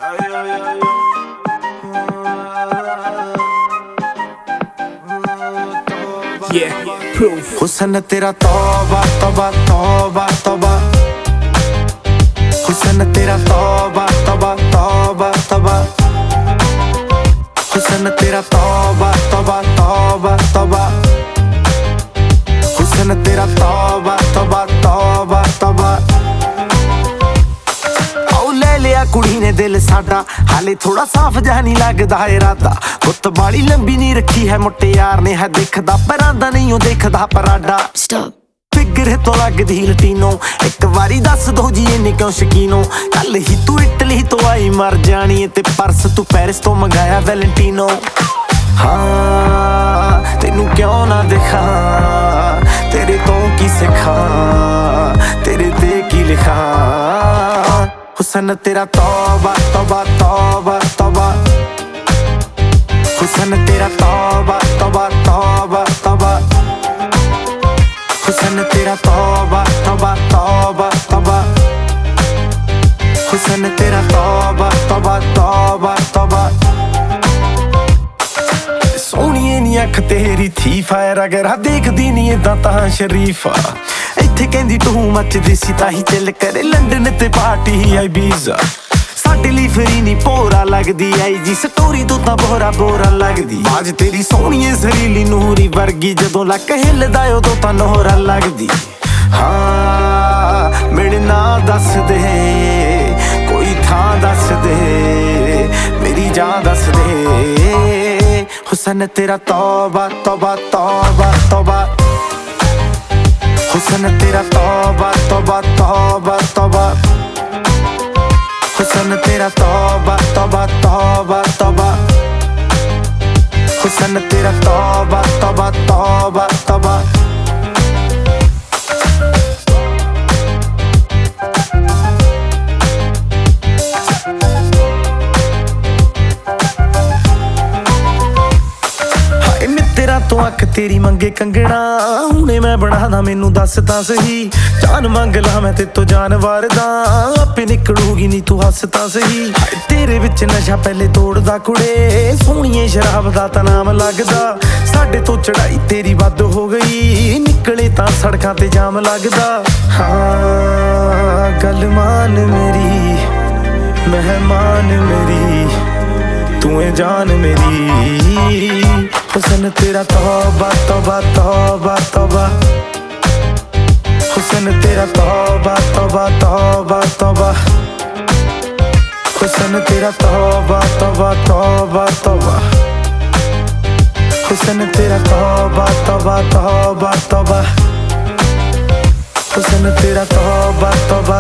हुस्न तेरा तौबा तौबा तौबा तौबा, हुस्न तेरा तौबा तौबा तौबा तौबा, हुस्न तेरा तौबा तौबा तौबा तौबा, हुस्न तेरा तौबा तौबा तौबा तौबा। लिया कुड़ी ने दिल साडा, हाले थोड़ा साफ जहा नहीं लगदा इरादा। गुत्त बाली लंबी नहीं रखी है मुट्टे यार ने, है दिखदा परांदा नहीं ओ देखदा पराडा। फिगर तो लगदी लटीनो, एक वारी दस दो जी इन्नी क्यों शकीनो। कल ही तू इटली तो आई मर जानी, ते परस तू पेरिस तो मंगाया वैलेंटीनो। हाँ तेनू क्यों ना दिखा, तेरे तो की सिखा, तेरे ते की लिखा। हुस्न तेरा तौबा तौबा तौबा तौबा, हुस्न तेरा तौबा तौबा तौबा तौबा, हुस्न तेरा तौबा तौबा तौबा तौबा, हुस्न तेरा तौबा तौबा तौबा तौबा। सोहणीए नी अख तेरी थी फायर, अगर देखदी नी इदां तां शरीफा। इत्थे कहंदी तू मचदी सी ताही चिल करे, लंडन ते पार्टी आई बीजा। साडे लई फ्री नी भोरा लगदी आई जी, स्टोरी तो तां बोरा बोरा लगदी। बाज तेरी सोहणीए जरीली नूरी वर्गी, जदों लक हिलदा उदों तां नोहरा लगदी। हाँ मेरे नां दस दे, कोई थां दस दे, मेरी जान दस दे। हुस्न तेरा तौबा तौबा तौबा तौबा, हुस्न तेरा तौबा तौबा तौबा तौबा, हुस्न तेरा तौबा तौबा तौबा तौबा, हुस्न तेरा तौबा तौबा तौबा तौबा। तो अख तेरी मंगे कंगना, हुणे मैं बनादा मैनू दस तां सही। जान मंग ला मैं तेतों जान वारदा, आपे निकलूगी नी तू हस तां सही। तेरे विच नशा पहले तोड़दा कुड़े, सोहणीए शराब दा तां नाम लगदा। साडे तो चढ़ाई तेरी वध हो गई, निकले तां सड़कां ते जाम लगदा। हाँ गल मान मेरी, मेहमान मेरी, तू है जान मेरी। हुस्न तेरा तौबा तौबा तौबा तौबा, हुस्न तेरा तौबा तौबा तौबा तौबा, हुस्न तेरा तौबा तौबा तौबा तौबा, हुस्न तेरा तौबा तौबा तौबा तौबा, हुस्न तेरा तौबा तौबा